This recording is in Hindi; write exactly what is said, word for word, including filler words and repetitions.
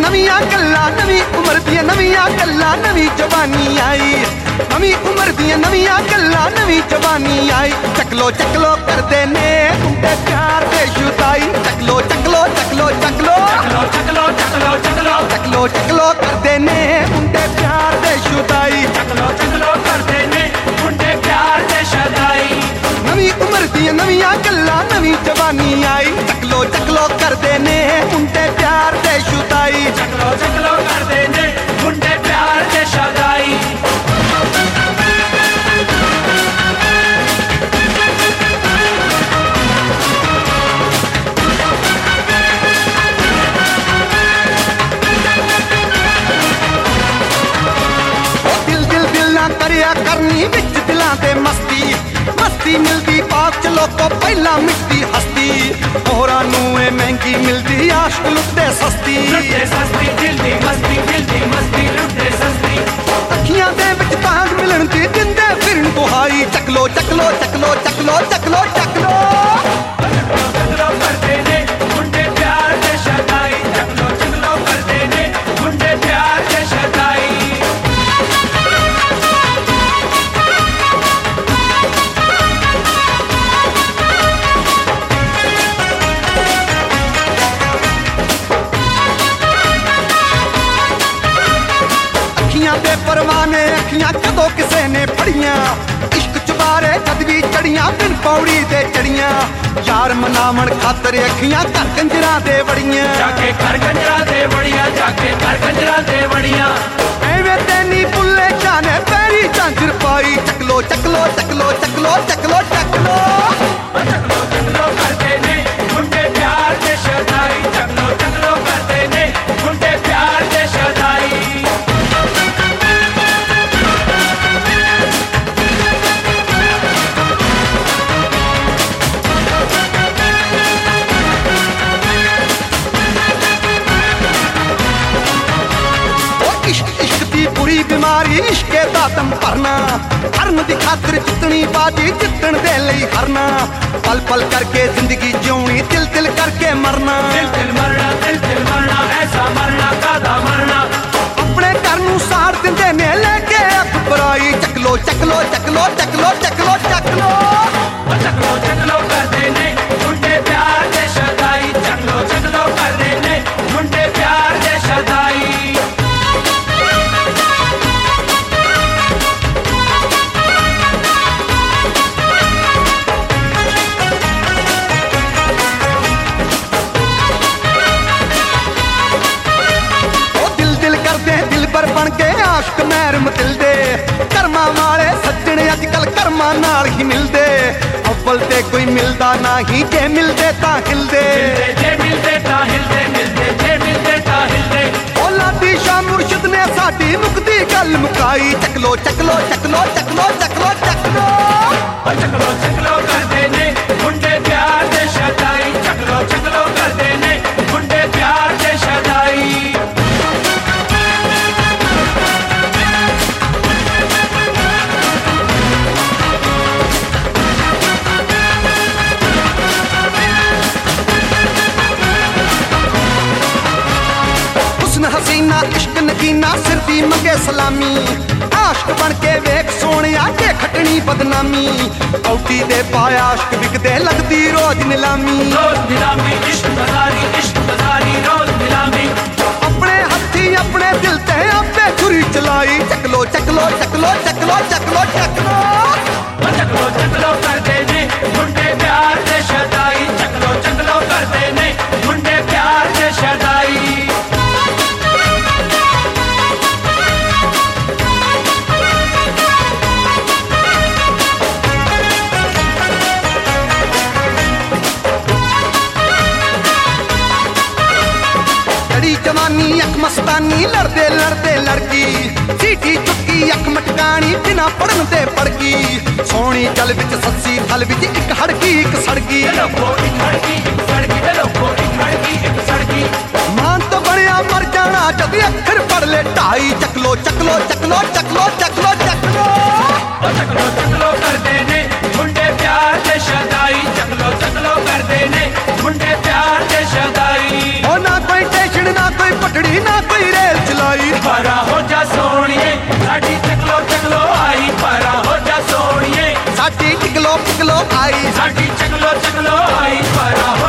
नवियां गल्लां नवी उम्र दियां नवियां गल्लां नवी जवानी आई नवी उम्र दियां नवियां गल्लां नवी जवानी आई चकलो चकलो करदे ने मुंडे प्यार दे जुदाई चकलो चकलो चकलो चकलो चकलो चकलो चकलो चकलो चकलो करदे ने मुंडे प्यार दे जुदाई चकलो चकलो करदे ने मुंडे प्यार दे जुदाई नवी उम्र दियां नवियां गल्लां नवी जवानी आई चकलो चकलो करदे ने मुंडे प्यार दे जुदाई चकलो चकलो करदे ने मुंडे प्यार दे जुदाई करनी बिच दिलां ते मस्ती मस्ती मिलदी पाक चलो को पहला मिटदी हस्ती होरां नूं ए महंगी मिलदी आशिक लुटदे सस्ती लुटदे सस्ती दिलदी मस्ती दिलदी मस्ती लुटदे सस्ती अखियां दे विच तांग मिलन दी दिंदे फिरन दुहाई चकलो चकलो चकलो चकलो चकलो चकलो चकलो चकलो करदे ने मुंडे प्यार दे जुदाई चकलो चकलो करदे ने मुंडे प्यार दे जुदाई दे परवाने अखियां कदों किसे ने फड़ियां इश्क चुबारे जद भी चढ़ियां बिन पौड़ी दे चढ़ियां यार मनावण खातर अखियां घर कंजरा दे वड़ियां जाके घर कंजरा दे वड़ियां जाके घर कंजरा दे वड़ियां एवें तेनी बुल्ले जाने पैरी झांझर पाई चकलो चकलो चकलो चकलो चकलो चकलो चकलो चकलो करदे ने मुंडे प्यार दे जुदाई चकलो चकलो करदे ने मुंडे प्यार दे जुदाई बुरी बीमारी इश्के दातम भरना हरन दी खातिर जितनी बाजी जितन दे लई हरना पल पल करके जिंदगी जिउनी दिल दिल करके मरना दिल दिल मरना दिल दिल मरना ऐसा मरना कादा मरना अपने घर नूं साड़ दिंदे ने लेके अख पराई चकलो चकलो चकलो चकलो चकलो चकलो चकलो चकलो करदे ने मुंडे प्यार दे जुदाई चकलो चकलो करदे ने मुंडे प्यार दे जुदाई बन के आशिक मैर मतिलदे कर्मा वाले सज्जण अजकल कर्मा नाल ही मिलदे अव्वल ते कोई मिलदा नहीं जे मिलदे तां हिलदे जे मिलदे तां हिलदे मिलदे जे मिलदे तां हिलदे औलादी शाह मुर्शिद ने साडी मुक्ति गल मुकाई चकलो चकलो चकलो चकलो चकलो चकलो चकलो चकलो करदे ने मुंडे प्यार दे जुदाई चकलो चकलो करदे ने मुंडे प्यार दे जुदाई हसीना इश्क नगीना सिर दी मंगे सलामी आशिक बन के वेख सोनिया के खटनी बदनामी औटी दे पाया आशिक विकदे लगदी रोज नीलामी रोज नीलामी इश्क बाजारी इश्क बाजारी रोज नीलामी अपने हथी अपने दिल ते आपे छुरी चलाई चकलो चकलो चकलो चकलो चकलो चकलो चकलो चकलो करदे ने मुंडे प्यार दे जुदाई चकलो चकलो करदे ने मुंडे प्यार दे जुदाई जवानी अख मस्तानी लड़दे लड़दे लड़की सीटी चुक्की अख मटकानी बिना पढ़न दे पड़गी सोनी जल विच सस्सी थल विच एक हड़की एक सड़गी मान तो बनिया मर जाना जद अखर पढ़ ले ढाई चकलो चकलो चकलो चकलो चकलो चकलो चकलो चकलो करदे ने मुंडे प्यार दे जुदाई चकलो चकलो करदे ने मुंडे प्यार दे जुदाई ओ ना कोई टेंशन ना कोई पटड़ी ना ਚਕਲੋ ਚਕਲੋ ਆਈ ਸਾਡੀ ਚਕਲੋ ਚਕਲੋ ਆਈ ਪਰ